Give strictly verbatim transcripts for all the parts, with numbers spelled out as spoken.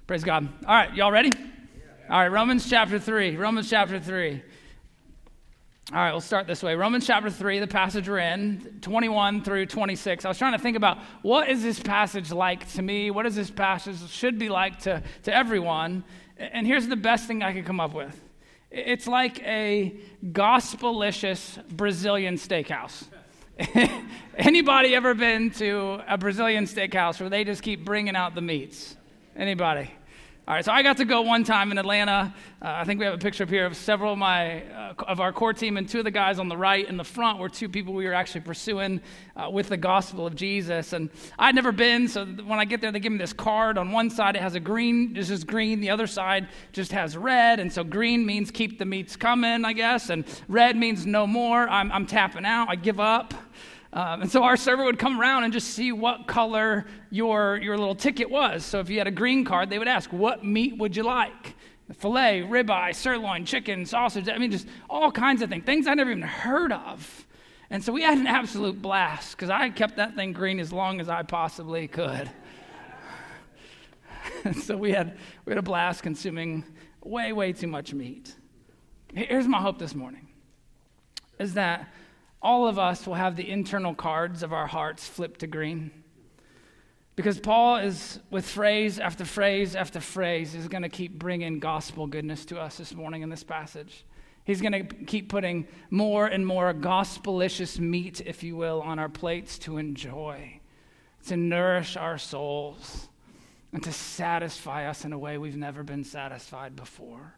Praise God. All right, y'all ready? All right, Romans chapter three. Romans chapter three. All right, we'll start this way. Romans chapter three, the passage we're in, twenty-one through twenty-six. I was trying to think about what is this passage like to me? What does this passage should be like to, to everyone? And here's the best thing I could come up with. It's like a gospelicious Brazilian steakhouse. Anybody ever been to a Brazilian steakhouse where they just keep bringing out the meats? Anybody? All right, so I got to go one time in Atlanta. Uh, I think we have a picture up here of several of my uh, of our core team, and two of the guys on the right in the front were two people we were actually pursuing uh, with the gospel of Jesus. And I'd never been, so when I get there, they give me this card. On one side, it has a green, this is green. The other side just has red. And so green means keep the meats coming, I guess, and red means no more. I'm, I'm tapping out. I give up. Um, and so our server would come around and just see what color your your little ticket was. So if you had a green card, they would ask, what meat would you like? Filet, ribeye, sirloin, chicken, sausage, I mean, just all kinds of things, things I never even heard of. And so we had an absolute blast because I kept that thing green as long as I possibly could. So we had, we had a blast consuming way, way too much meat. Here's my hope this morning, is that all of us will have the internal cards of our hearts flipped to green. Because Paul is, with phrase after phrase after phrase, is going to keep bringing gospel goodness to us this morning in this passage. He's going to keep putting more and more gospelicious meat, if you will, on our plates to enjoy, to nourish our souls, and to satisfy us in a way we've never been satisfied before.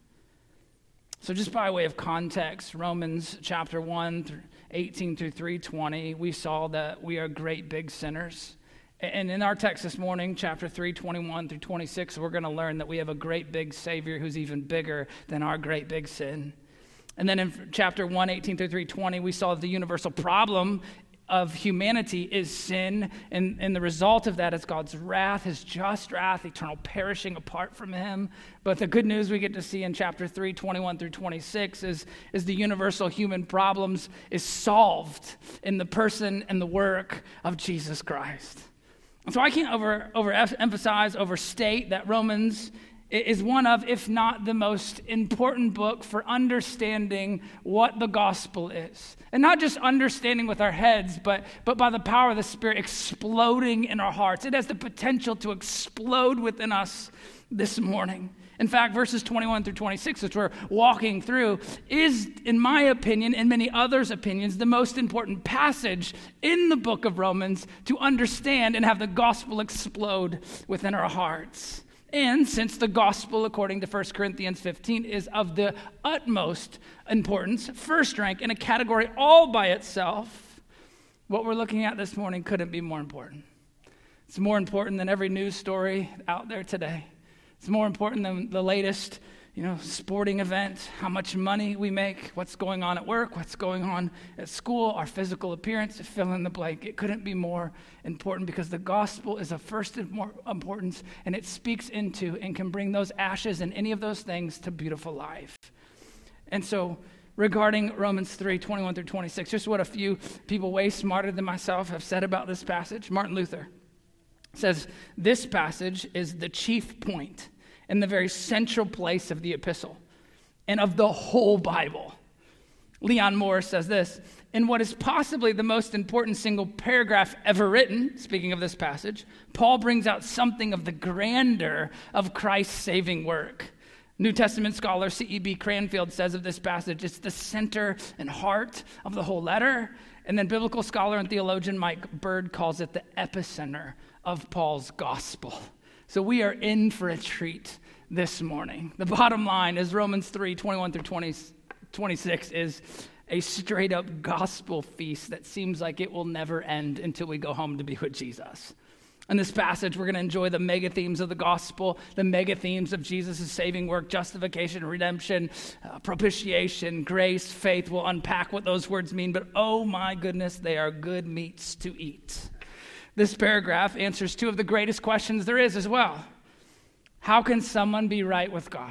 So just by way of context, Romans chapter one, eighteen through three twenty, we saw that we are great big sinners. And in our text this morning, chapter three, twenty-one through twenty-six, we're going to learn that we have a great big Savior who's even bigger than our great big sin. And then in chapter one, eighteen through three twenty, we saw the universal problem of humanity is sin, and, and the result of that is God's wrath, his just wrath, eternal perishing apart from him. But the good news we get to see in chapter three, twenty-one through twenty-six is, is the universal human problems is solved in the person and the work of Jesus Christ. And so I can't over, over emphasize, overstate that Romans is one of, if not the most important book for understanding what the gospel is. And not just understanding with our heads, but, but by the power of the Spirit exploding in our hearts. It has the potential to explode within us this morning. In fact, verses twenty-one through twenty-six, which we're walking through, is, in my opinion, and many others' opinions, the most important passage in the book of Romans to understand and have the gospel explode within our hearts. And since the gospel, according to First Corinthians fifteen, is of the utmost importance, first rank in a category all by itself, what we're looking at this morning couldn't be more important. It's more important than every news story out there today. It's more important than the latest, you know, sporting event, how much money we make, what's going on at work, what's going on at school, our physical appearance, fill in the blank. It couldn't be more important because the gospel is of first importance, and it speaks into and can bring those ashes and any of those things to beautiful life. And so regarding Romans three, twenty-one through twenty-six, just what a few people way smarter than myself have said about this passage. Martin Luther says, this passage is the chief point and the very central place of the epistle and of the whole Bible. Leon Morris says this, in what is possibly the most important single paragraph ever written, speaking of this passage, Paul brings out something of the grandeur of Christ's saving work. New Testament scholar C E B Cranfield says of this passage, it's the center and heart of the whole letter. And then biblical scholar and theologian Mike Bird calls it the epicenter of Paul's gospel. So we are in for a treat this morning. The bottom line is Romans three, twenty-one through twenty, twenty-six is a straight up gospel feast that seems like it will never end until we go home to be with Jesus. In this passage, we're going to enjoy the mega themes of the gospel, the mega themes of Jesus' saving work, justification, redemption, uh, propitiation, grace, faith. We'll unpack what those words mean, but oh my goodness, they are good meats to eat. This paragraph answers two of the greatest questions there is as well. How can someone be right with God?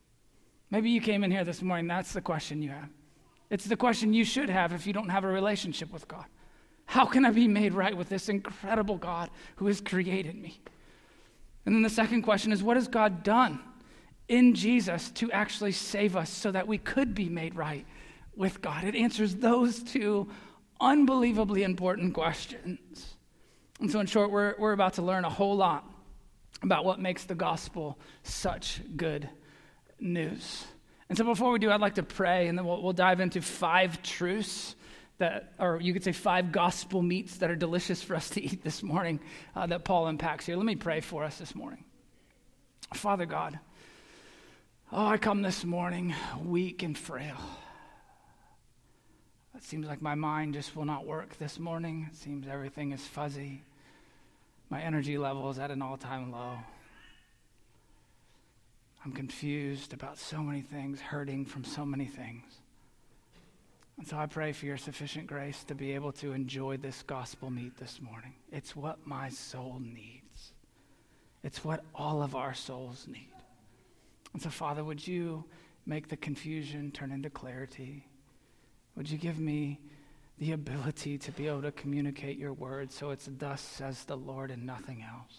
Maybe you came in here this morning, that's the question you have. It's the question you should have if you don't have a relationship with God. How can I be made right with this incredible God who has created me? And then the second question is, what has God done in Jesus to actually save us so that we could be made right with God? It answers those two unbelievably important questions. And so in short, we're, we're about to learn a whole lot about what makes the gospel such good news. And so before we do, I'd like to pray, and then we'll, we'll dive into five truths that, or you could say five gospel meats that are delicious for us to eat this morning uh, that Paul unpacks here. Let me pray for us this morning. Father God, oh, I come this morning weak and frail. It seems like my mind just will not work this morning. It seems everything is fuzzy. My energy level is at an all-time low. I'm confused about so many things, hurting from so many things. And so I pray for your sufficient grace to be able to enjoy this gospel meat this morning. It's what my soul needs. It's what all of our souls need. And so, Father, would you make the confusion turn into clarity? Would you give me the ability to be able to communicate your word so it's thus says the Lord and nothing else?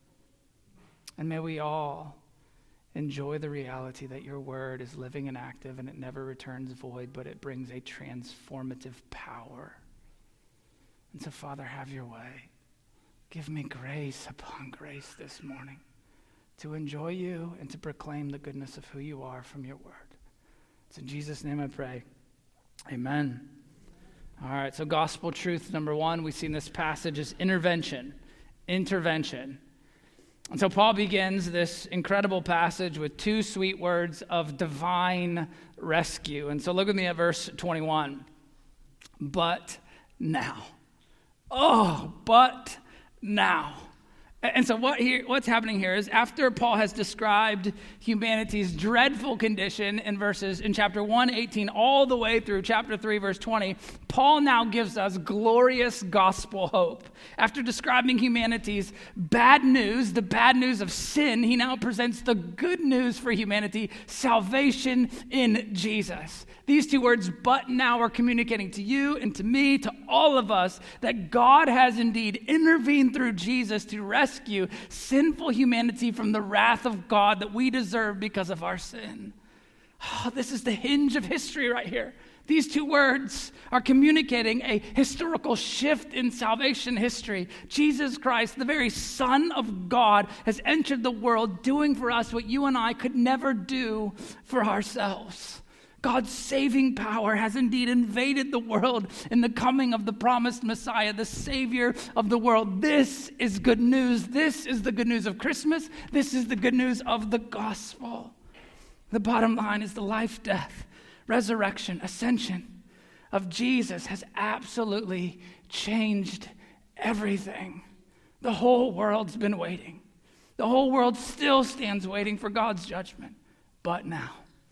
And may we all enjoy the reality that your word is living and active and it never returns void, but it brings a transformative power. And so, Father, have your way. Give me grace upon grace this morning to enjoy you and to proclaim the goodness of who you are from your word. It's in Jesus' name I pray. Amen. All right, so gospel truth number one we see in this passage is intervention. Intervention. And so Paul begins this incredible passage with two sweet words of divine rescue. And so look with me at verse twenty-one. But now. Oh, but now. And so what here, what's happening here is after Paul has described humanity's dreadful condition in verses in chapter one eighteen all the way through chapter three verse twenty, Paul now gives us glorious gospel hope. After describing humanity's bad news, the bad news of sin, he now presents the good news for humanity, salvation in Jesus. These two words, but now, are communicating to you and to me, to all of us, that God has indeed intervened through Jesus to rescue sinful humanity from the wrath of God that we deserve because of our sin. Oh, this is the hinge of history right here. These two words are communicating a historical shift in salvation history. Jesus Christ, the very Son of God, has entered the world doing for us what you and I could never do for ourselves. God's saving power has indeed invaded the world in the coming of the promised Messiah, the Savior of the world. This is good news. This is the good news of Christmas. This is the good news of the gospel. The bottom line is the life, death, resurrection, ascension of Jesus has absolutely changed everything. The whole world's been waiting. The whole world still stands waiting for God's judgment. But now,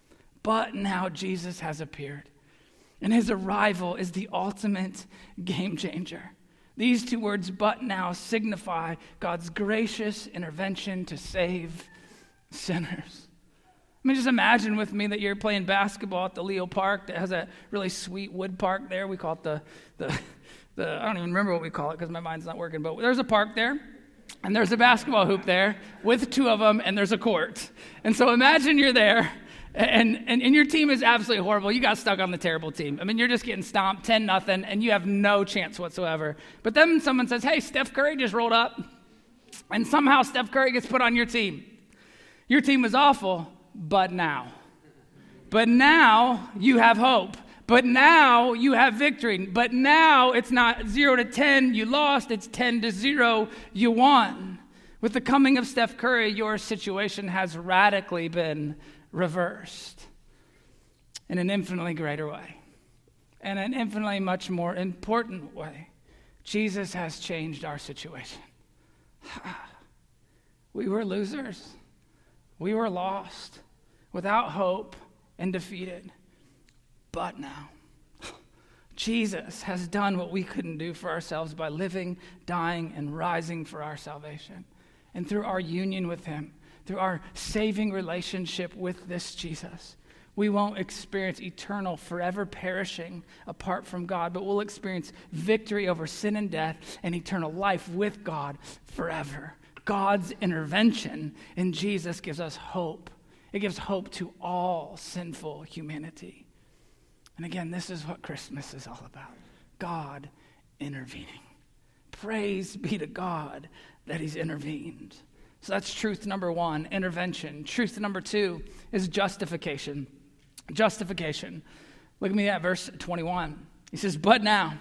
but now Jesus has appeared. And his arrival is the ultimate game changer. These two words, but now, signify God's gracious intervention to save sinners. I mean, just imagine with me that you're playing basketball at the Leo Park that has a really sweet wood park there. We call it the, the, the I don't even remember what we call it because my mind's not working, but there's a park there, and there's a basketball hoop there with two of them, and there's a court. And so imagine you're there, and, and, and your team is absolutely horrible. You got stuck on the terrible team. I mean, you're just getting stomped ten nothing, and you have no chance whatsoever. But then someone says, hey, Steph Curry just rolled up, and somehow Steph Curry gets put on your team. Your team was awful. But now, but now you have hope. But now you have victory. But now it's not zero to ten, you lost. It's ten to zero, you won. With the coming of Steph Curry, your situation has radically been reversed in an infinitely greater way, and an infinitely much more important way. Jesus has changed our situation. We were losers. We were lost, without hope, and defeated. But now, Jesus has done what we couldn't do for ourselves by living, dying, and rising for our salvation. And through our union with him, through our saving relationship with this Jesus, we won't experience eternal, forever perishing apart from God, but we'll experience victory over sin and death and eternal life with God forever. God's intervention in Jesus gives us hope. It gives hope to all sinful humanity. And again, this is what Christmas is all about. God intervening. Praise be to God that he's intervened. So that's truth number one, intervention. Truth number two is justification. Justification. Look at me at verse twenty-one. He says, but now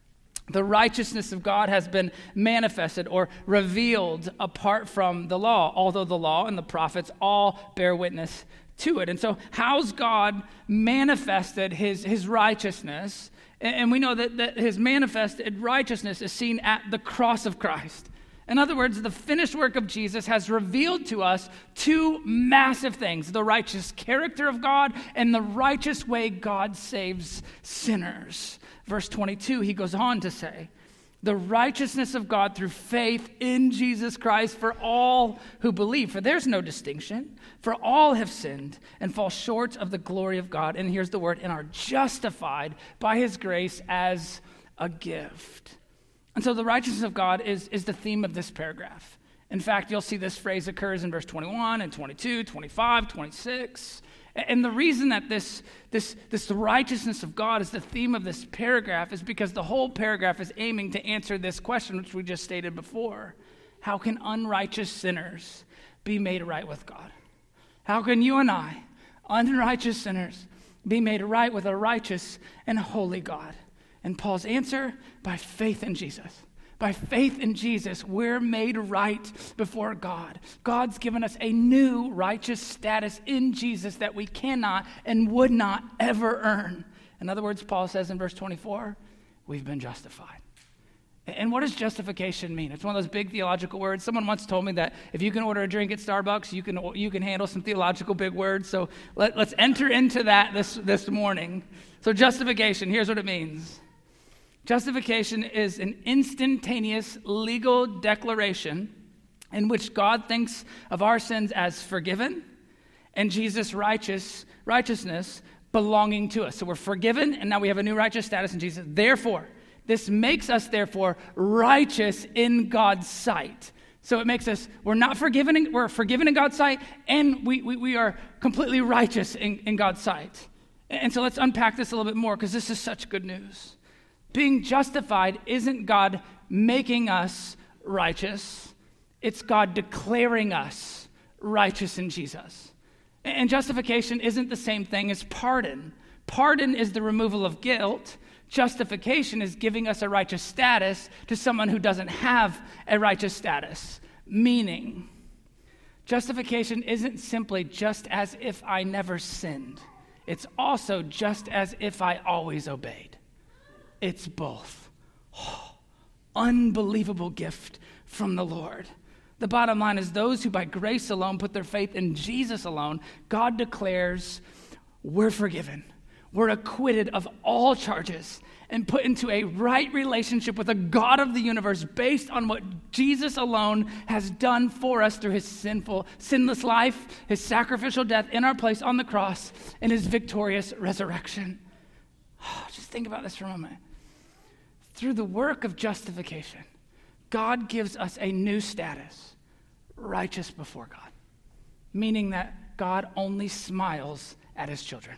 the righteousness of God has been manifested or revealed apart from the law, although the law and the prophets all bear witness to it. And so how's God manifested his, his righteousness? And we know that, that his manifested righteousness is seen at the cross of Christ. In other words, the finished work of Jesus has revealed to us two massive things: the righteous character of God and the righteous way God saves sinners. Verse twenty-two, he goes on to say, the righteousness of God through faith in Jesus Christ for all who believe. For there's no distinction, for all have sinned and fall short of the glory of God. And here's the word, and are justified by his grace as a gift. And so the righteousness of God is, is the theme of this paragraph. In fact, you'll see this phrase occurs in verse twenty-one and twenty-two, twenty-five, twenty-six. And the reason that this, this, this righteousness of God is the theme of this paragraph is because the whole paragraph is aiming to answer this question, which we just stated before. How can unrighteous sinners be made right with God? How can you and I, unrighteous sinners, be made right with a righteous and holy God? And Paul's answer, by faith in Jesus. By faith in Jesus, we're made right before God. God's given us a new righteous status in Jesus that we cannot and would not ever earn. In other words, Paul says in verse twenty-four, we've been justified. And what does justification mean? It's one of those big theological words. Someone once told me that if you can order a drink at Starbucks, you can you can handle some theological big words. So let, let's enter into that this, this morning. So justification, here's what it means. Justification is an instantaneous legal declaration in which God thinks of our sins as forgiven and Jesus' righteous righteousness belonging to us. So we're forgiven, and now we have a new righteous status in Jesus. Therefore, this makes us, therefore, righteous in God's sight. So it makes us, we're not forgiven, in, we're forgiven in God's sight, and we, we, we are completely righteous in, in God's sight. And so let's unpack this a little bit more, because this is such good news. Being justified isn't God making us righteous. It's God declaring us righteous in Jesus. And justification isn't the same thing as pardon. Pardon is the removal of guilt. Justification is giving us a righteous status to someone who doesn't have a righteous status. Meaning, justification isn't simply just as if I never sinned. It's also just as if I always obeyed. It's both. Oh, unbelievable gift from the Lord. The bottom line is those who by grace alone put their faith in Jesus alone, God declares we're forgiven. We're acquitted of all charges and put into a right relationship with the God of the universe based on what Jesus alone has done for us through his sinful, sinless life, his sacrificial death in our place on the cross, and his victorious resurrection. Oh, just think about this for a moment. Through the work of justification, God gives us a new status, righteous before God, meaning that God only smiles at his children.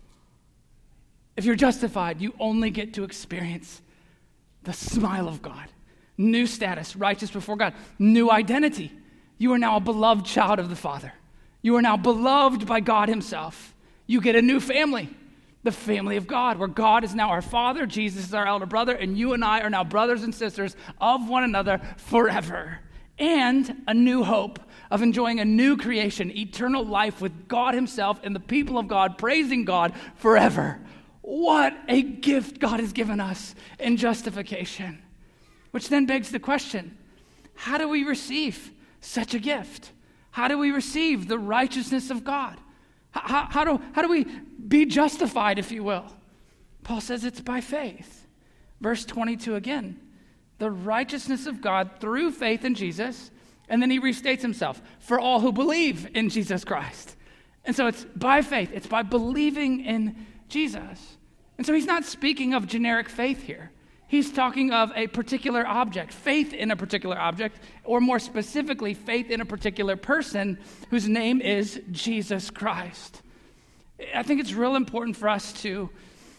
If you're justified, you only get to experience the smile of God. New status, righteous before God. New identity. You are now a beloved child of the Father. You are now beloved by God himself. You get a new family. The family of God, where God is now our Father, Jesus is our elder brother, and you and I are now brothers and sisters of one another forever. And a new hope of enjoying a new creation, eternal life with God himself and the people of God, praising God forever. What a gift God has given us in justification. Which then begs the question, how do we receive such a gift? How do we receive the righteousness of God? How, how, do, how do we be justified, if you will? Paul says it's by faith. Verse twenty-two again, the righteousness of God through faith in Jesus, and then he restates himself, for all who believe in Jesus Christ. And so it's by faith, it's by believing in Jesus. And so he's not speaking of generic faith here. He's talking of a particular object, faith in a particular object, or more specifically, faith in a particular person whose name is Jesus Christ. I think it's real important for us to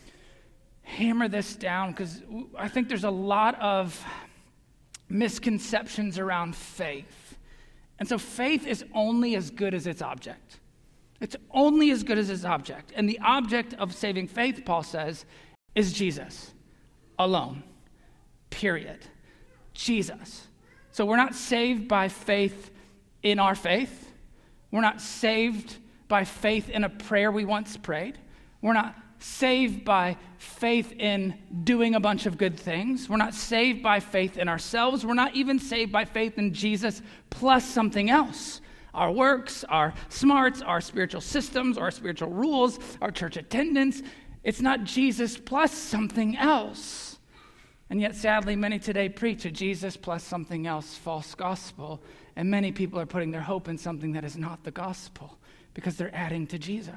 hammer this down because I think there's a lot of misconceptions around faith. And so faith is only as good as its object. It's only as good as its object. And the object of saving faith, Paul says, is Jesus alone. Period. Jesus. So we're not saved by faith in our faith. We're not saved by faith in a prayer we once prayed. We're not saved by faith in doing a bunch of good things. We're not saved by faith in ourselves. We're not even saved by faith in Jesus plus something else. Our works, our smarts, our spiritual systems, our spiritual rules, our church attendance. It's not Jesus plus something else. And yet, sadly, many today preach a Jesus plus something else false gospel, and many people are putting their hope in something that is not the gospel because they're adding to Jesus.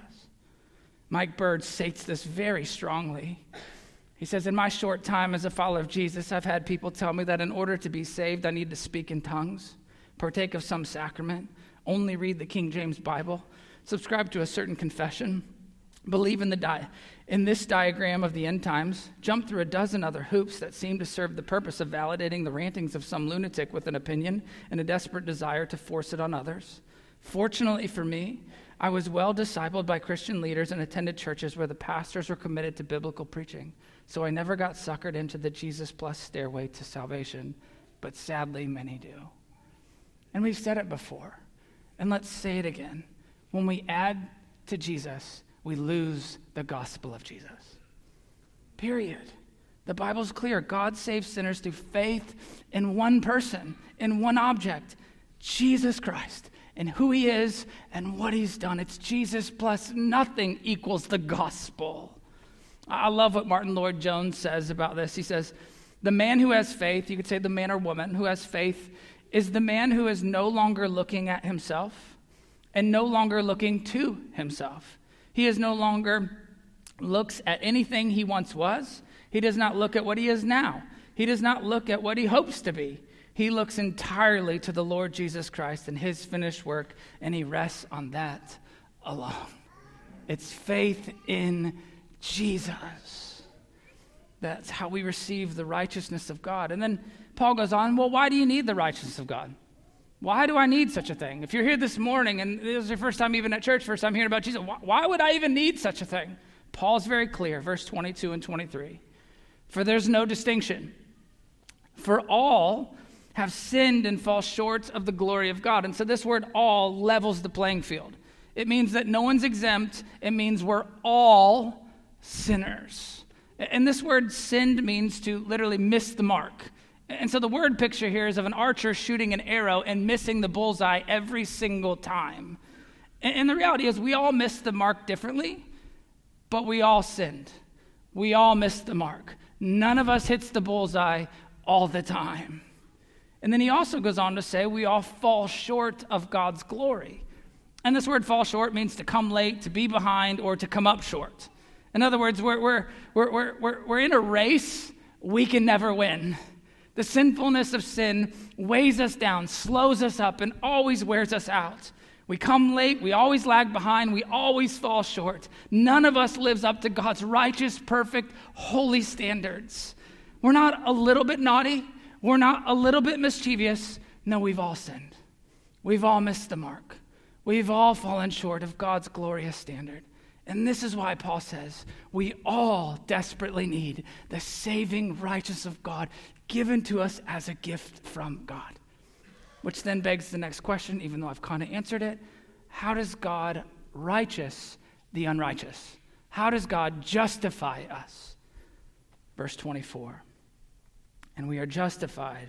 Mike Bird states this very strongly. He says, in my short time as a follower of Jesus, I've had people tell me that in order to be saved, I need to speak in tongues, partake of some sacrament, only read the King James Bible, subscribe to a certain confession, believe in the di- in this diagram of the end times, jump through a dozen other hoops that seem to serve the purpose of validating the rantings of some lunatic with an opinion and a desperate desire to force it on others. Fortunately for me, I was well discipled by Christian leaders and attended churches where the pastors were committed to biblical preaching, so I never got suckered into the Jesus plus stairway to salvation, but sadly many do. And we've said it before, and let's say it again. When we add to Jesus, we lose the gospel of Jesus. Period. The Bible's clear. God saves sinners through faith in one person, in one object, Jesus Christ, and who he is and what he's done. It's Jesus plus nothing equals the gospel. I love what Martin Lloyd-Jones says about this. He says, the man who has faith, you could say the man or woman who has faith, is the man who is no longer looking at himself and no longer looking to himself. He is no longer looks at anything he once was. He does not look at what he is now. He does not look at what he hopes to be. He looks entirely to the Lord Jesus Christ and his finished work, and he rests on that alone. It's faith in Jesus. That's how we receive the righteousness of God. And then Paul goes on, well, why do you need the righteousness of God? Why do I need such a thing? If you're here this morning and this is your first time even at church, first time hearing about Jesus, why, why would I even need such a thing? Paul's very clear, verse twenty-two and twenty-three. For there's no distinction. For all have sinned and fall short of the glory of God. And so this word all levels the playing field. It means that no one's exempt. It means we're all sinners. And this word sinned means to literally miss the mark. And so the word picture here is of an archer shooting an arrow and missing the bullseye every single time. And the reality is we all miss the mark differently, but we all sinned. We all missed the mark. None of us hits the bullseye all the time. And then he also goes on to say we all fall short of God's glory. And this word fall short means to come late, to be behind, or to come up short. In other words, we're, we're, we're, we're, we're, we're in a race we can never win. The sinfulness of sin weighs us down, slows us up, and always wears us out. We come late, we always lag behind, we always fall short. None of us lives up to God's righteous, perfect, holy standards. We're not a little bit naughty. We're not a little bit mischievous. No, we've all sinned. We've all missed the mark. We've all fallen short of God's glorious standard. And this is why Paul says we all desperately need the saving righteousness of God given to us as a gift from God. Which then begs the next question, even though I've kind of answered it. How does God righteous the unrighteous? How does God justify us? Verse twenty-four. And we are justified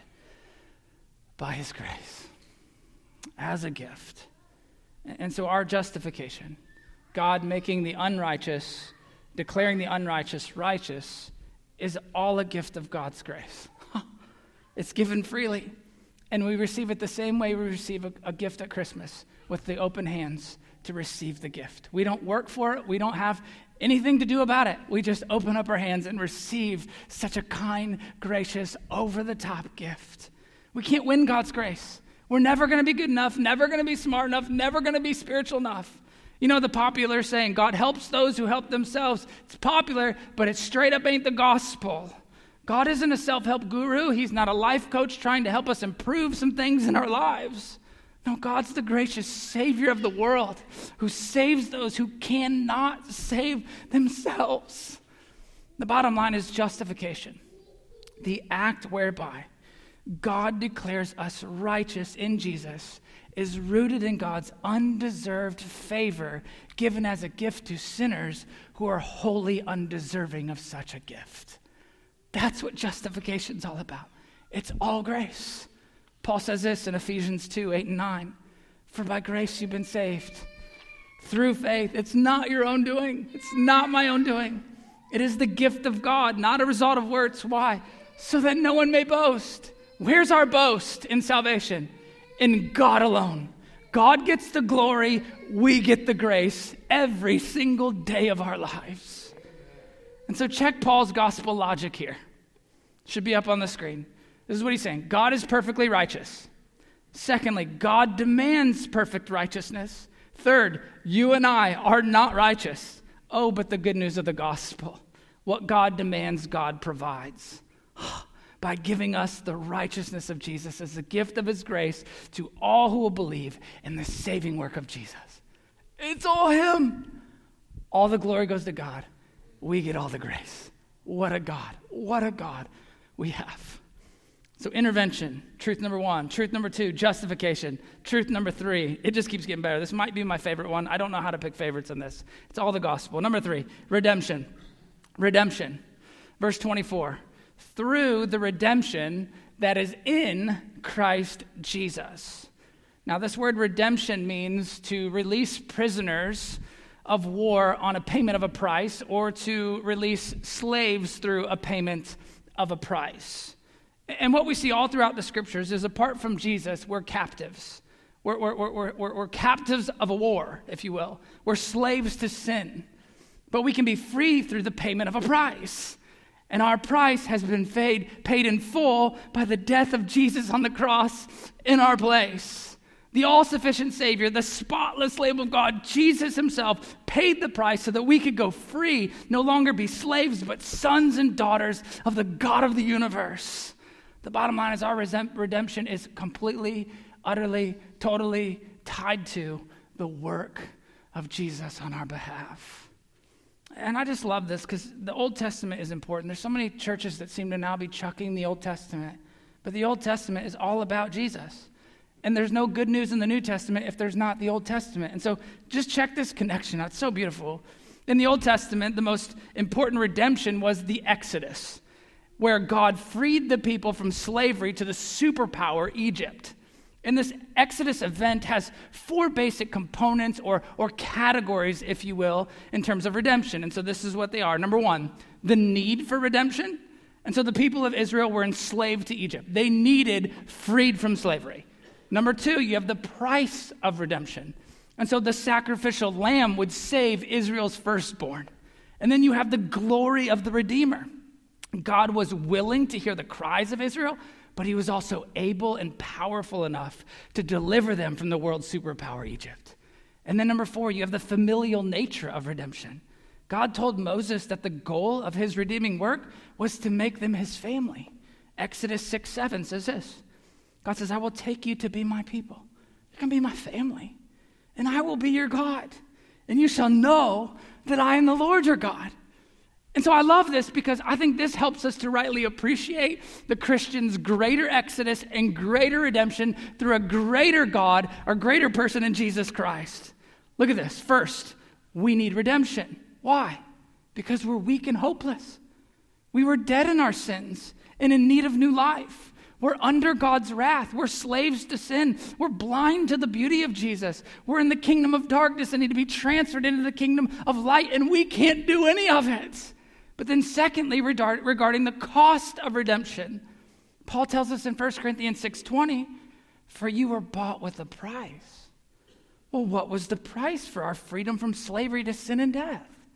by his grace as a gift. And so our justification, God making the unrighteous, declaring the unrighteous righteous, is all a gift of God's grace. It's given freely. And we receive it the same way we receive a, a gift at Christmas, with the open hands to receive the gift. We don't work for it. We don't have anything to do about it. We just open up our hands and receive such a kind, gracious, over-the-top gift. We can't win God's grace. We're never going to be good enough, never going to be smart enough, never going to be spiritual enough. You know the popular saying, God helps those who help themselves. It's popular, but it straight up ain't the gospel. God isn't a self-help guru. He's not a life coach trying to help us improve some things in our lives. No, God's the gracious Savior of the world who saves those who cannot save themselves. The bottom line is justification, the act whereby God declares us righteous in Jesus is rooted in God's undeserved favor given as a gift to sinners who are wholly undeserving of such a gift. That's what justification's all about. It's all grace. Paul says this in Ephesians two, eight and nine. For by grace you've been saved through faith. It's not your own doing. It's not my own doing. It is the gift of God, not a result of works. Why? So that no one may boast. Where's our boast in salvation? In God alone. God gets the glory, we get the grace every single day of our lives. And so check Paul's gospel logic here. Should be up on the screen. This is what he's saying. God is perfectly righteous. Secondly, God demands perfect righteousness. Third, you and I are not righteous. Oh, but the good news of the gospel. What God demands, God provides. By giving us the righteousness of Jesus as a gift of his grace to all who will believe in the saving work of Jesus. It's all him. All the glory goes to God. We get all the grace. What a God. What a God we have. So intervention, truth number one. Truth number two, justification. Truth number three, it just keeps getting better. This might be my favorite one. I don't know how to pick favorites in this. It's all the gospel. Number three, redemption. Redemption. Verse twenty-four. Through the redemption that is in Christ Jesus. Now, this word redemption means to release prisoners of war on a payment of a price, or to release slaves through a payment of a price. And what we see all throughout the scriptures is apart from Jesus, we're captives. We're, we're, we're, we're, we're captives of a war, if you will. We're slaves to sin. But we can be free through the payment of a price. And our price has been paid, paid in full by the death of Jesus on the cross in our place. The all-sufficient Savior, the spotless Lamb of God, Jesus himself, paid the price so that we could go free, no longer be slaves, but sons and daughters of the God of the universe. The bottom line is our redemption is completely, utterly, totally tied to the work of Jesus on our behalf. And I just love this because the Old Testament is important. There's so many churches that seem to now be chucking the Old Testament. But the Old Testament is all about Jesus. And there's no good news in the New Testament if there's not the Old Testament. And so just check this connection out. It's so beautiful. In the Old Testament, the most important redemption was the Exodus, where God freed the people from slavery to the superpower Egypt. And this Exodus event has four basic components or, or categories, if you will, in terms of redemption. And so this is what they are. Number one, the need for redemption. And so the people of Israel were enslaved to Egypt. They needed freed from slavery. Number two, you have the price of redemption. And so the sacrificial lamb would save Israel's firstborn. And then you have the glory of the Redeemer. God was willing to hear the cries of Israel, but he was also able and powerful enough to deliver them from the world's superpower, Egypt. And then number four, you have the familial nature of redemption. God told Moses that the goal of his redeeming work was to make them his family. Exodus six seven says this. God says, I will take you to be my people. You can be my family. And I will be your God. And you shall know that I am the Lord your God. And so I love this because I think this helps us to rightly appreciate the Christian's greater exodus and greater redemption through a greater God or greater person in Jesus Christ. Look at this. First, we need redemption. Why? Because we're weak and hopeless. We were dead in our sins and in need of new life. We're under God's wrath. We're slaves to sin. We're blind to the beauty of Jesus. We're in the kingdom of darkness and need to be transferred into the kingdom of light, and we can't do any of it. But then secondly, regarding the cost of redemption, Paul tells us in First Corinthians six twenty, for you were bought with a price. Well, what was the price for our freedom from slavery to sin and death?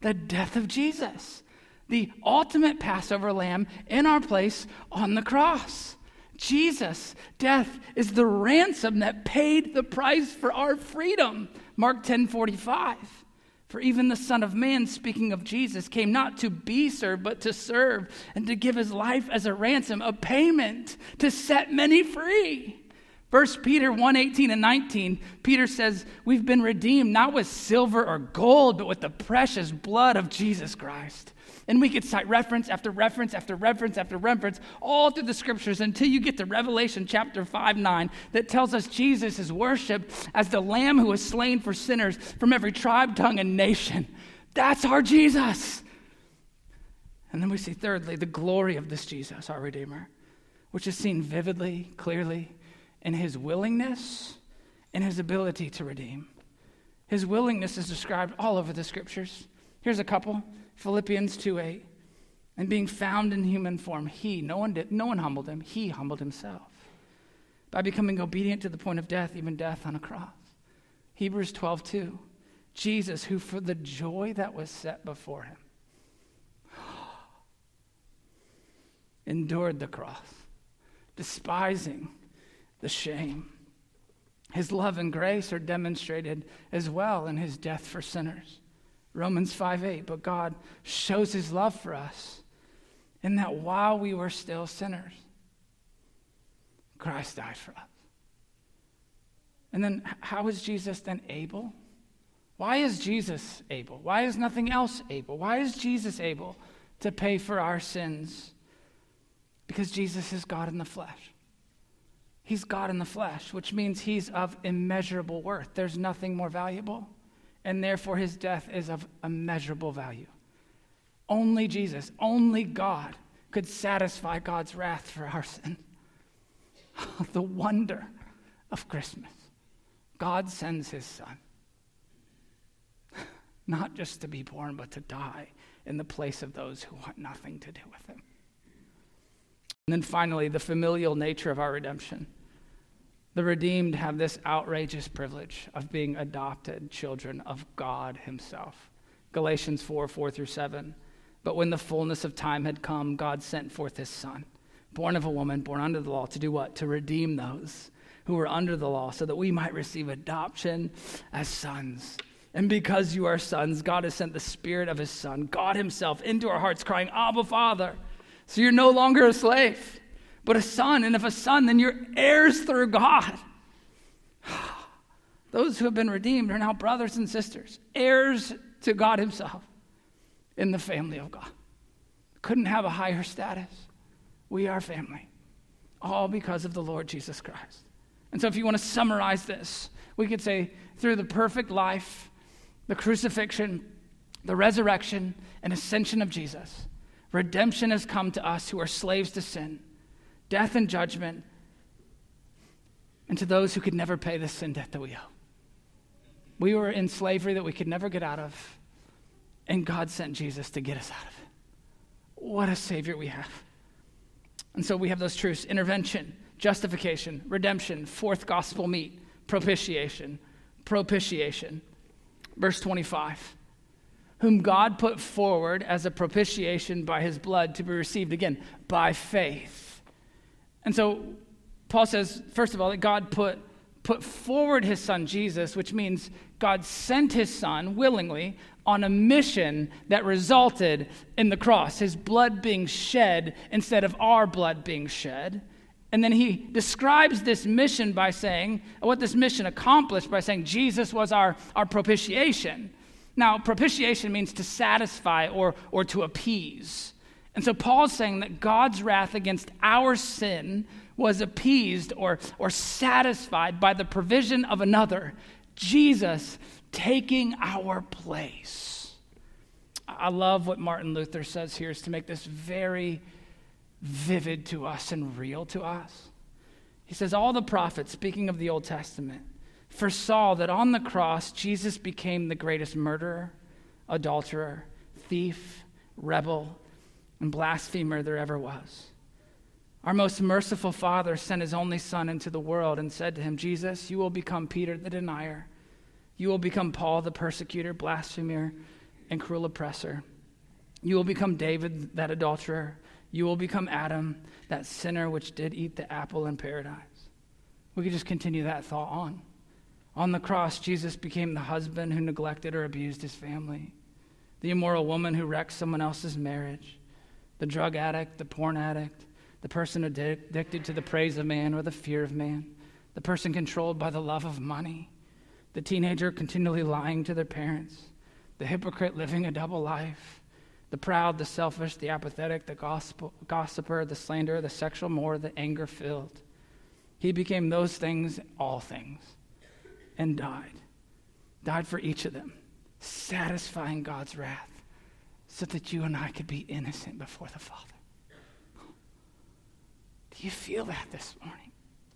the death of Jesus, the ultimate Passover lamb in our place on the cross. Jesus' death is the ransom that paid the price for our freedom. Mark ten forty-five. For even the Son of Man, speaking of Jesus, came not to be served, but to serve and to give his life as a ransom, a payment to set many free. First Peter one eighteen and nineteen, Peter says, we've been redeemed not with silver or gold, but with the precious blood of Jesus Christ. And we could cite reference after reference after reference after reference all through the scriptures until you get to Revelation chapter five, nine that tells us Jesus is worshiped as the Lamb who was slain for sinners from every tribe, tongue, and nation. That's our Jesus. And then we see thirdly, the glory of this Jesus, our Redeemer, which is seen vividly, clearly in his willingness and his ability to redeem. His willingness is described all over the scriptures. Here's a couple. Philippians two eight. And being found in human form, he, no one did, no one humbled him, he humbled himself by becoming obedient to the point of death, even death on a cross. Hebrews twelve two. Jesus, who for the joy that was set before him endured the cross, despising the shame. His love and grace are demonstrated as well in his death for sinners. Romans five eight, but God shows his love for us in that while we were still sinners, Christ died for us. And then how is Jesus then able? Why is Jesus able? Why is nothing else able? Why is Jesus able to pay for our sins? Because Jesus is God in the flesh. He's God in the flesh, which means he's of immeasurable worth. There's nothing more valuable, and therefore his death is of immeasurable value. Only Jesus, only God could satisfy God's wrath for our sin. The wonder of Christmas. God sends his son, not just to be born, but to die in the place of those who want nothing to do with him. And then finally, the familial nature of our redemption. The redeemed have this outrageous privilege of being adopted children of God himself. Galatians four, four through seven. But when the fullness of time had come, God sent forth his son, born of a woman, born under the law, to do what? To redeem those who were under the law, so that we might receive adoption as sons. And because you are sons, God has sent the Spirit of his Son, God himself, into our hearts, crying, Abba, Father. So you're no longer a slave, but a son. And if a son, then you're heirs through God. Those who have been redeemed are now brothers and sisters, heirs to God himself in the family of God. Couldn't have a higher status. We are family, all because of the Lord Jesus Christ. And so if you want to summarize this, we could say through the perfect life, the crucifixion, the resurrection, and ascension of Jesus, redemption has come to us who are slaves to sin, death and judgment, and to those who could never pay the sin debt that we owe. We were in slavery that we could never get out of, and God sent Jesus to get us out of it. What a Savior we have. And so we have those truths: intervention, justification, redemption, fourth gospel meat, propitiation, propitiation. Verse twenty-five. Whom God put forward as a propitiation by his blood to be received, again, by faith. And so Paul says, first of all, that God put, put forward his son Jesus, which means God sent his son willingly on a mission that resulted in the cross, his blood being shed instead of our blood being shed. And then he describes this mission by saying, what this mission accomplished by saying Jesus was our, our propitiation. Now, propitiation means to satisfy or, or to appease. And so Paul's saying that God's wrath against our sin was appeased or, or satisfied by the provision of another, Jesus taking our place. I love what Martin Luther says here is to make this very vivid to us and real to us. He says, all the prophets, speaking of the Old Testament, foresaw that on the cross, Jesus became the greatest murderer, adulterer, thief, rebel, and blasphemer there ever was. Our most merciful Father sent his only Son into the world and said to him, Jesus, you will become Peter the denier. You will become Paul the persecutor, blasphemer, and cruel oppressor. You will become David, that adulterer. You will become Adam, that sinner which did eat the apple in paradise. We could just continue that thought on. On the cross, Jesus became the husband who neglected or abused his family, the immoral woman who wrecked someone else's marriage, the drug addict, the porn addict, the person addicted to the praise of man or the fear of man, the person controlled by the love of money, the teenager continually lying to their parents, the hypocrite living a double life, the proud, the selfish, the apathetic, the gospel, gossiper, the slanderer, the sexual more, the anger-filled. He became those things, all things, and died. Died for each of them, satisfying God's wrath so that you and I could be innocent before the Father. Do you feel that this morning?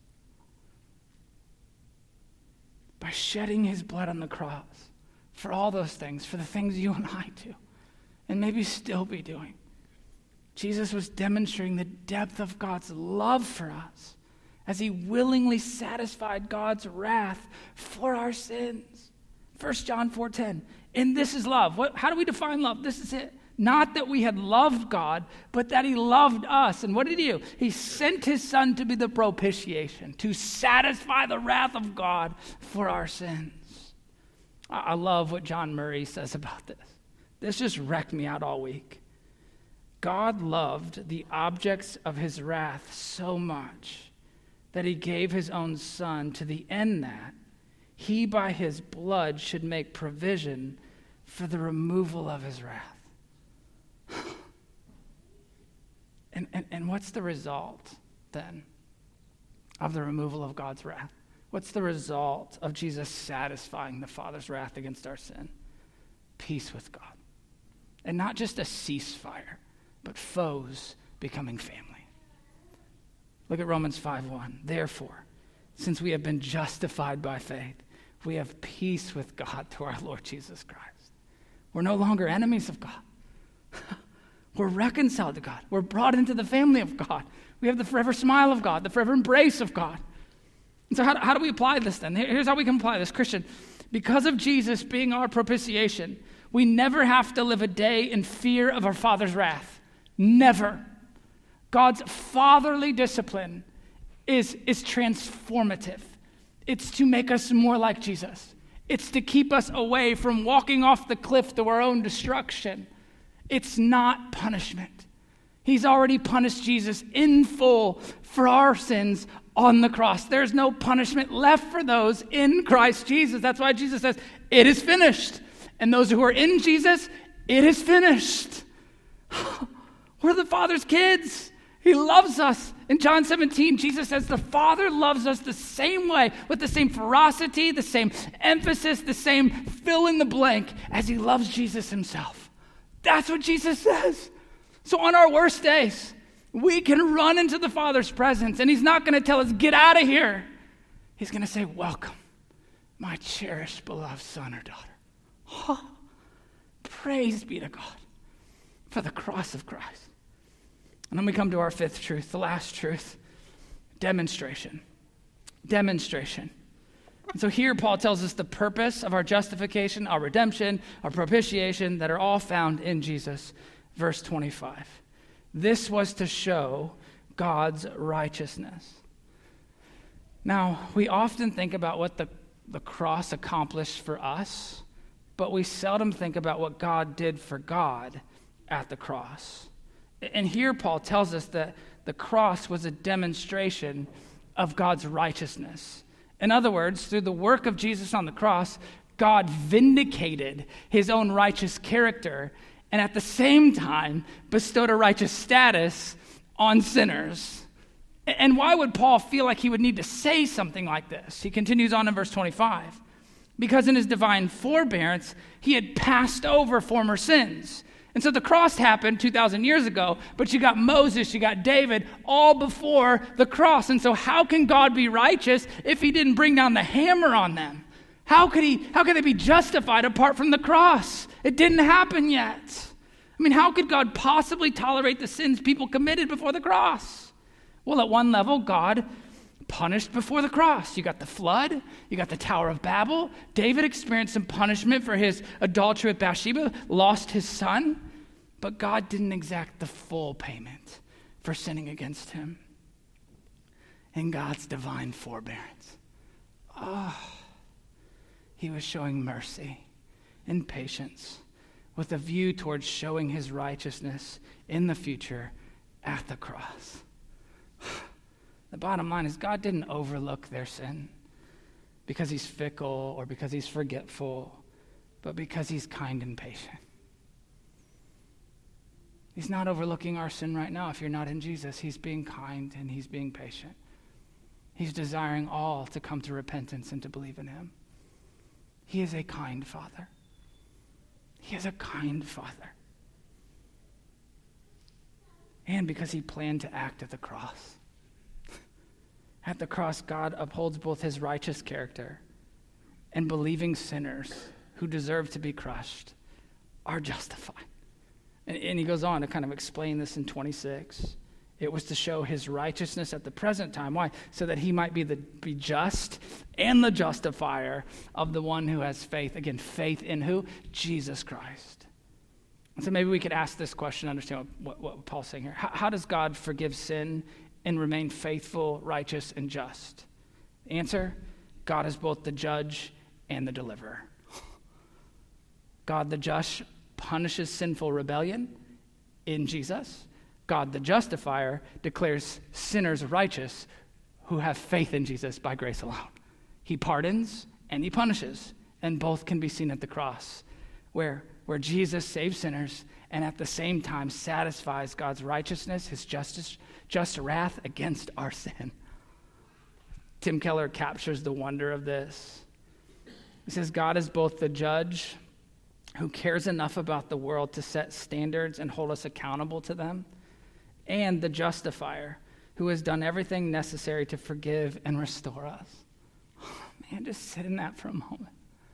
By shedding his blood on the cross for all those things, for the things you and I do, and maybe still be doing, Jesus was demonstrating the depth of God's love for us as he willingly satisfied God's wrath for our sins. First John four ten, and this is love. What, how do we define love? This is it. Not that we had loved God, but that he loved us. And what did he do? He sent his son to be the propitiation, to satisfy the wrath of God for our sins. I, I love what John Murray says about this. This just wrecked me out all week. God loved the objects of his wrath so much that he gave his own son to the end that he by his blood should make provision for the removal of his wrath. And, and, and what's the result, then, of the removal of God's wrath? What's the result of Jesus satisfying the Father's wrath against our sin? Peace with God. And not just a ceasefire, but foes becoming family. Look at Romans five one. Therefore, since we have been justified by faith, we have peace with God through our Lord Jesus Christ. We're no longer enemies of God. We're reconciled to God. We're brought into the family of God. We have the forever smile of God, the forever embrace of God. And so how, how do we apply this then? Here's how we can apply this. Christian, because of Jesus being our propitiation, we never have to live a day in fear of our Father's wrath. Never. God's fatherly discipline is, is transformative. It's to make us more like Jesus. It's to keep us away from walking off the cliff to our own destruction. It's not punishment. He's already punished Jesus in full for our sins on the cross. There's no punishment left for those in Christ Jesus. That's why Jesus says, it is finished. And those who are in Jesus, it is finished. We're the Father's kids. He loves us. In John seventeen, Jesus says the Father loves us the same way, with the same ferocity, the same emphasis, the same fill in the blank as he loves Jesus himself. That's what Jesus says. So on our worst days, we can run into the Father's presence, and he's not going to tell us, get out of here. He's going to say, welcome, my cherished, beloved son or daughter. Oh, praise be to God for the cross of Christ. And then we come to our fifth truth, the last truth, demonstration. Demonstration. And so here Paul tells us the purpose of our justification, our redemption, our propitiation that are all found in Jesus. Verse twenty-five. This was to show God's righteousness. Now, we often think about what the, the cross accomplished for us, but we seldom think about what God did for God at the cross. And here Paul tells us that the cross was a demonstration of God's righteousness. In other words, through the work of Jesus on the cross, God vindicated his own righteous character and at the same time bestowed a righteous status on sinners. And why would Paul feel like he would need to say something like this? He continues on in verse twenty-five. Because in his divine forbearance, he had passed over former sins. And so the cross happened two thousand years ago, but you got Moses, you got David, all before the cross. And so how can God be righteous if he didn't bring down the hammer on them? How could he, how could they be justified apart from the cross? It didn't happen yet. I mean, how could God possibly tolerate the sins people committed before the cross? Well, at one level, God punished before the cross. You got the flood, you got the Tower of Babel. David experienced some punishment for his adultery with Bathsheba, lost his son, but God didn't exact the full payment for sinning against him. In God's divine forbearance, oh, he was showing mercy and patience with a view towards showing his righteousness in the future at the cross. The bottom line is God didn't overlook their sin because he's fickle or because he's forgetful, but because he's kind and patient. He's not overlooking our sin right now. If you're not in Jesus, he's being kind and he's being patient. He's desiring all to come to repentance and to believe in him. He is a kind Father. He is a kind Father. And because he planned to act at the cross. At the cross, God upholds both his righteous character and believing sinners who deserve to be crushed are justified. And, and he goes on to kind of explain this in twenty-six. It was to show his righteousness at the present time. Why? So that he might be the be just and the justifier of the one who has faith. Again, faith in who? Jesus Christ. And so maybe we could ask this question, understand what, what, what Paul's saying here. How, how does God forgive sin and remain faithful, righteous, and just? Answer, God is both the judge and the deliverer. God the just punishes sinful rebellion in Jesus. God the justifier declares sinners righteous who have faith in Jesus by grace alone. He pardons and he punishes, and both can be seen at the cross, where, where Jesus saves sinners and at the same time satisfies God's righteousness, his justice, just wrath against our sin. Tim Keller captures the wonder of this. He says, God is both the judge who cares enough about the world to set standards and hold us accountable to them, and the justifier who has done everything necessary to forgive and restore us. Oh, man, just sit in that for a moment.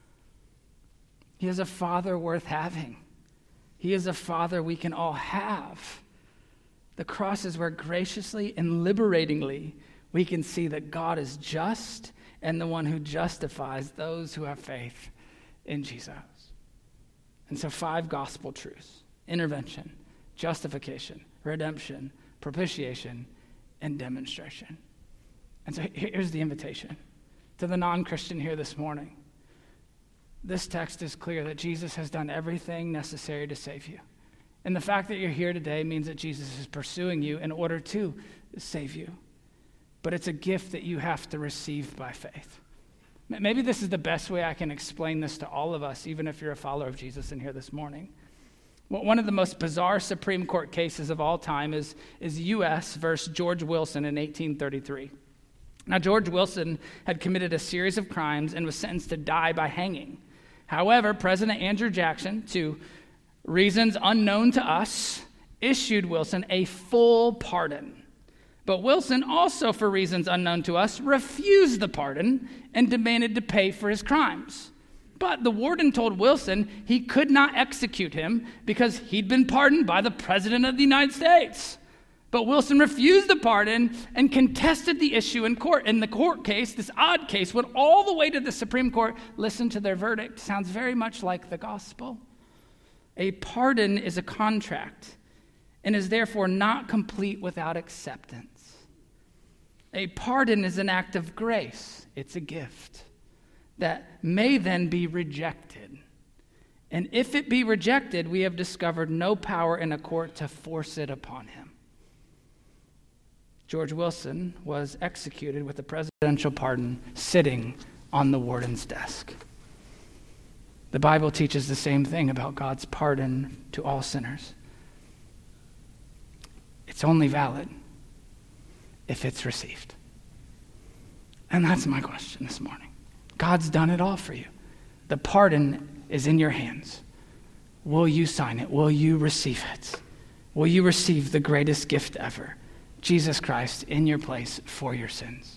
He is a Father worth having. He is a Father we can all have. The cross is where graciously and liberatingly we can see that God is just and the one who justifies those who have faith in Jesus. And so five gospel truths: intervention, justification, redemption, propitiation, and demonstration. And so here's the invitation to the non-Christian here this morning. This text is clear that Jesus has done everything necessary to save you. And the fact that you're here today means that Jesus is pursuing you in order to save you. But it's a gift that you have to receive by faith. Maybe this is the best way I can explain this to all of us, even if you're a follower of Jesus in here this morning. Well, one of the most bizarre Supreme Court cases of all time is, is U S versus George Wilson in eighteen thirty-three. Now, George Wilson had committed a series of crimes and was sentenced to die by hanging. However, President Andrew Jackson, to reasons unknown to us, issued Wilson a full pardon. But Wilson also, for reasons unknown to us, refused the pardon and demanded to pay for his crimes. But the warden told Wilson he could not execute him because he'd been pardoned by the President of the United States. But Wilson refused the pardon and contested the issue in court. In the court case, this odd case, went all the way to the Supreme Court. Listen to their verdict. Sounds very much like the gospel. A pardon is a contract and is therefore not complete without acceptance. A pardon is an act of grace. It's a gift that may then be rejected. And if it be rejected, we have discovered no power in a court to force it upon him. George Wilson was executed with a presidential pardon sitting on the warden's desk. The Bible teaches the same thing about God's pardon to all sinners. It's only valid if it's received. And that's my question this morning. God's done it all for you. The pardon is in your hands. Will you sign it? Will you receive it? Will you receive the greatest gift ever? Jesus Christ in your place for your sins.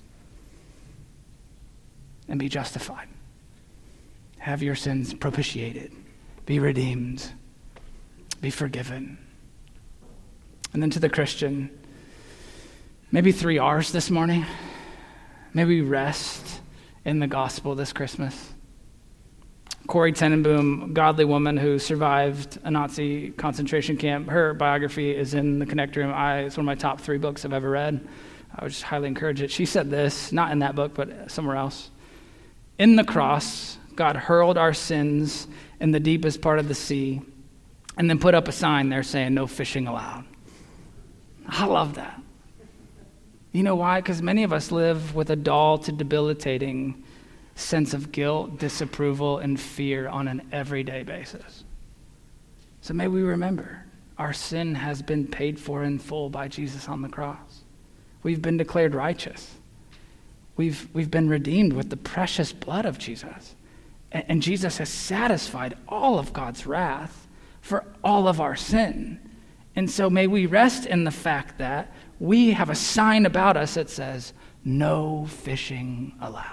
And be justified. Have your sins propitiated. Be redeemed. Be forgiven. And then to the Christian, maybe three R's this morning. May we rest in the gospel this Christmas. Corrie Tenenbaum, godly woman who survived a Nazi concentration camp, her biography is in the Connect Room. I, it's one of my top three books I've ever read. I would just highly encourage it. She said this, not in that book, but somewhere else. In the cross, God hurled our sins in the deepest part of the sea and then put up a sign there saying, no fishing allowed. I love that. You know why? Because many of us live with a dull to debilitating sense of guilt, disapproval, and fear on an everyday basis. So may we remember, our sin has been paid for in full by Jesus on the cross. We've been declared righteous. We've, we've been redeemed with the precious blood of Jesus. And, and Jesus has satisfied all of God's wrath for all of our sin. And so may we rest in the fact that we have a sign about us that says, no fishing allowed.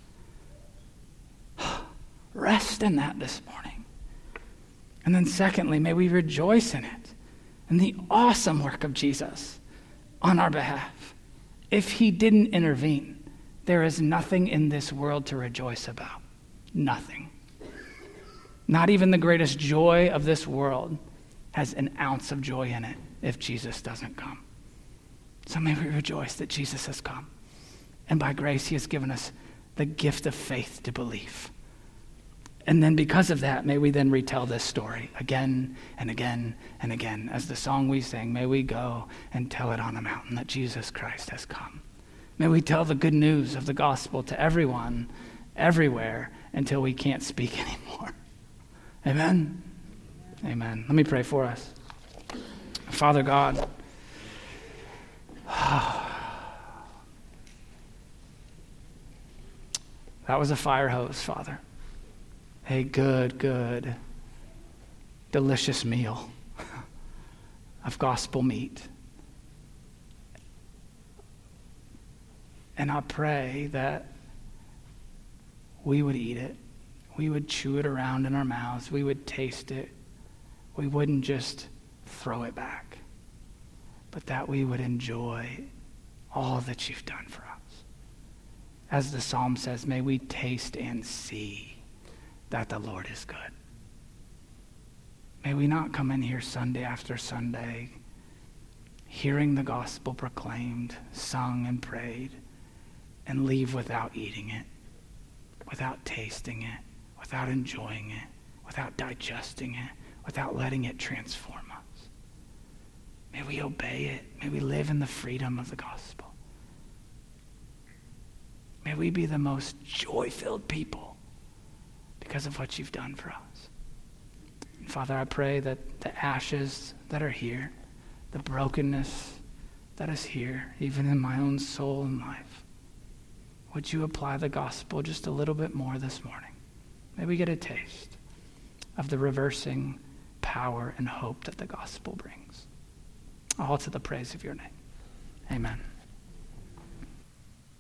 Rest in that this morning. And then secondly, may we rejoice in it, in the awesome work of Jesus on our behalf. If he didn't intervene, there is nothing in this world to rejoice about. Nothing. Not even the greatest joy of this world has an ounce of joy in it if Jesus doesn't come. So may we rejoice that Jesus has come. And by grace, he has given us the gift of faith to believe. And then because of that, may we then retell this story again and again and again. As the song we sang, may we go and tell it on the mountain that Jesus Christ has come. May we tell the good news of the gospel to everyone, everywhere, until we can't speak anymore. Amen? Amen. Let me pray for us. Father God, that was a fire hose, Father. A good, good, delicious meal of gospel meat. And I pray that we would eat it. We would chew it around in our mouths. We would taste it. We wouldn't just throw it back, but that we would enjoy all that you've done for us. As the psalm says, may we taste and see that the Lord is good. May we not come in here Sunday after Sunday hearing the gospel proclaimed, sung, and prayed, and leave without eating it, without tasting it, without enjoying it, without digesting it, without letting it transform us. May we obey it. May we live in the freedom of the gospel. May we be the most joy-filled people because of what you've done for us. And Father, I pray that the ashes that are here, the brokenness that is here, even in my own soul and life, would you apply the gospel just a little bit more this morning? May we get a taste of the reversing power and hope that the gospel brings. All to the praise of your name. Amen.